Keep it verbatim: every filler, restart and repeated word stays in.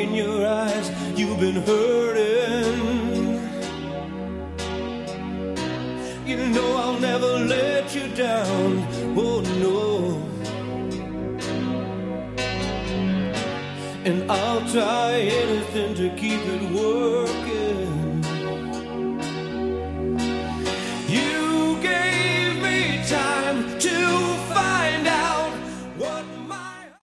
in your eyes, you've been hurting. You know I'll never let you down, oh no. And I'll try anything to keep it working.